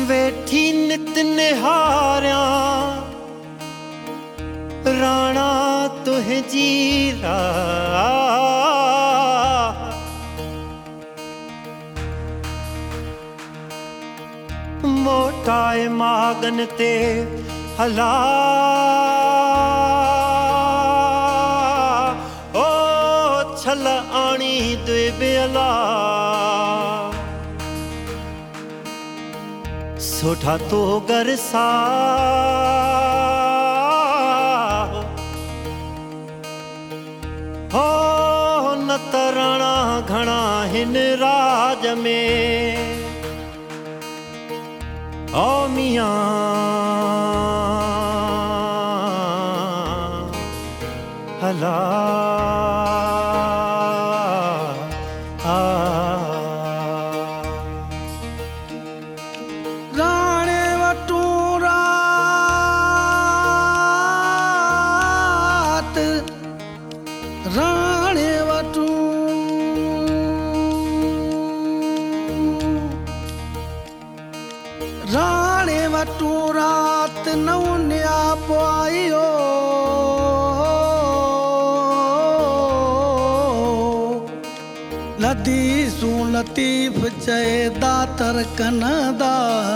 वेठी नित निहारिया राणा तुझी राह मोटाए मागन ते हला ओ छल आणी द्विबेला सोठा तो गरसा हो न तरणा घणा हिन राज में ओ मियां हला राणे वटू रात राणे वटू राणे वटू रात नौनिया पाइयो लदी सू लतीफ चए दातर कनदा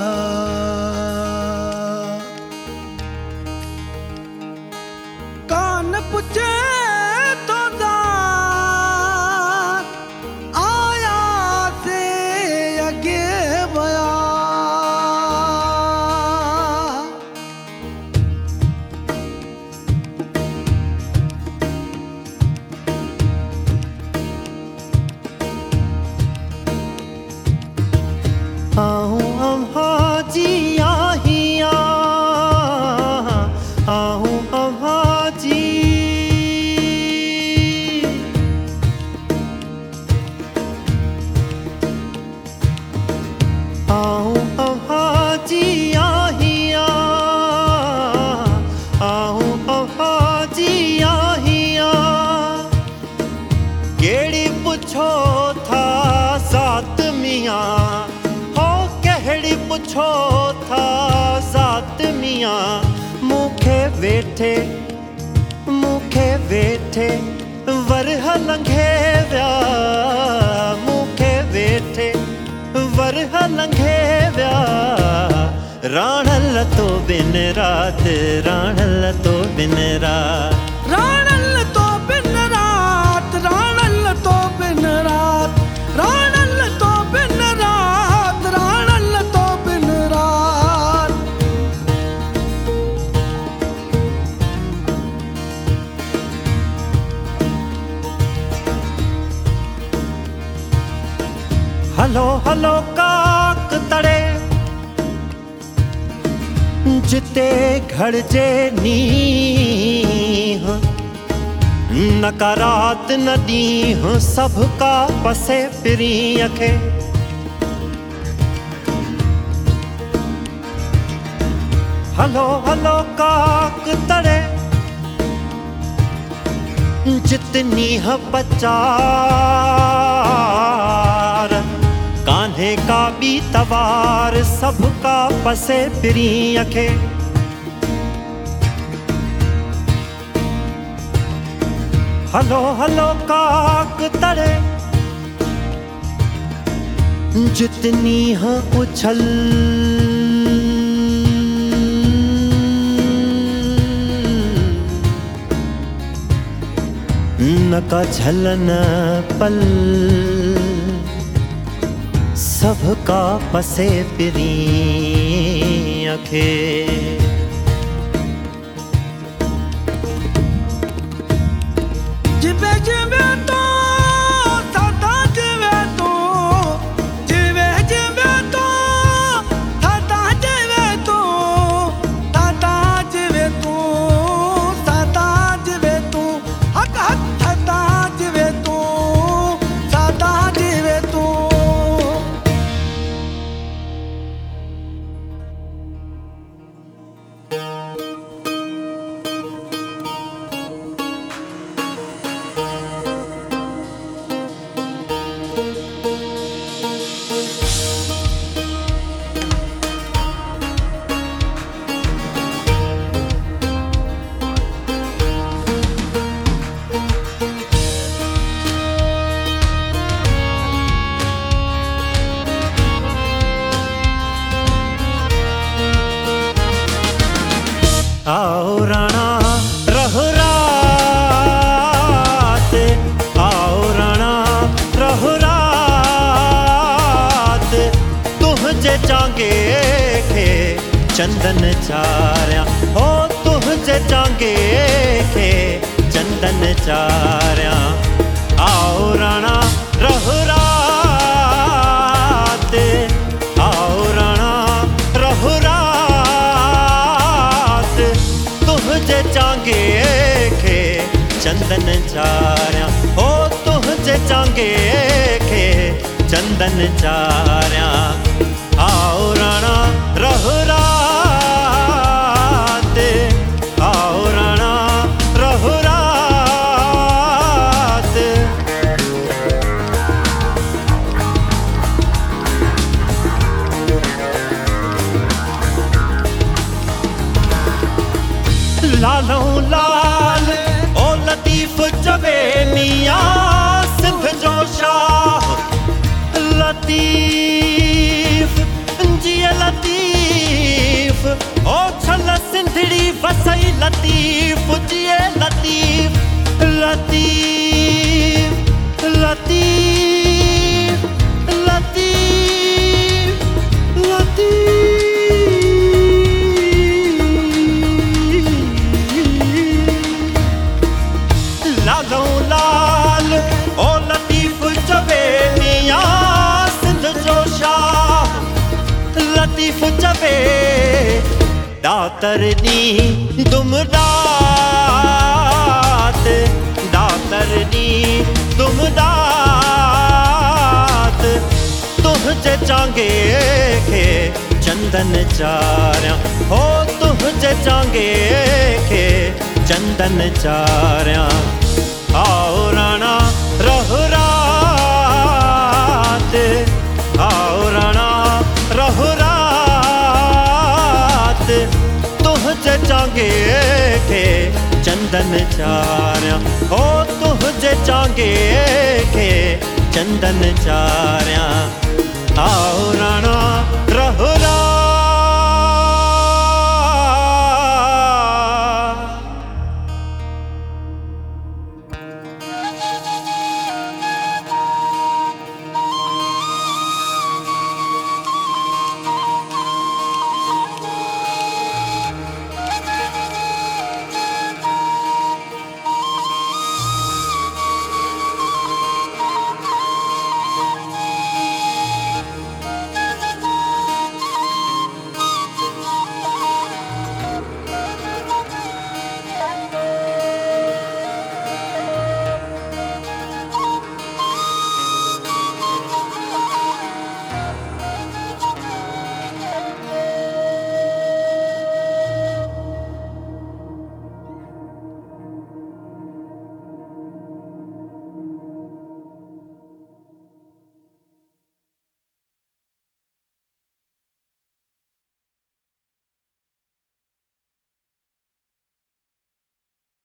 कान पुछे तो आया से अगे बया आहूं अम्हाजी आहिया आहूं अम्हाजी आहूं अम्हाजी आहिया आहूं अम्हाजी आहिया केड़ी पुछो था सात मियां केड़ी पुछो था ज़ात मियां मूंखे वेठे वरह लंघे विया मूंखे वेठे वरह लंघे विया राणल तो बिन रात राणल तो बिन रात राणल तो बिन रात राणल तो बिन रात राणल तो बिन रात राणल तो बिन रात हलो हलो काक तड़े जिते घड़जे नीह नकारात न ॾींह सभ का पसे पिरीं खे हलो हलो काक तड़े जितनीह पचार कान्हे का बी तवार सभ का पसे पिरीं खे हलो हलो काक तड़े जितनी ह उछल न का झलन पल सब का पसे पिरीं खे जिवे जिवे तो सदा जिवे तो जिवे जिवे तो सदा जिवे तो सदा जिवे तो सदा जिवे तो हक हक सदा जिवे तो सदा जिवे तो चंदन चारिया हो तुझे चांगे के चंदन चारिया आओ राणा रहु रात आओ राणा रहु रात तुझे चांगे के चंदन चारिया हो तुझे चांगे के चंदन चारिया आओ राणा रहु रात आओ राणा रहु रात लालो लाल ओ लतीफ जबे मियां सिंध जो शाह लतीफ जिया लतीफ ओ छल सिंधड़ी वसई लतीफ जिए लतीफ लतीफ लतीफ लतीफ लतीफ लालो लाल ओ लतीफ जबे मियां सिंध जो शाह लतीफ जबे दातर दी दुम दात दातर दी दुम दात तुझे चांगे के चंदन चारिया हो तुझे चांगे के चंदन चारिया आओ राणा रहु रात आओ राणा रहु रात तुझे चांगे के चंदन चारिया हो तुझे चांगे के चंदन चारिया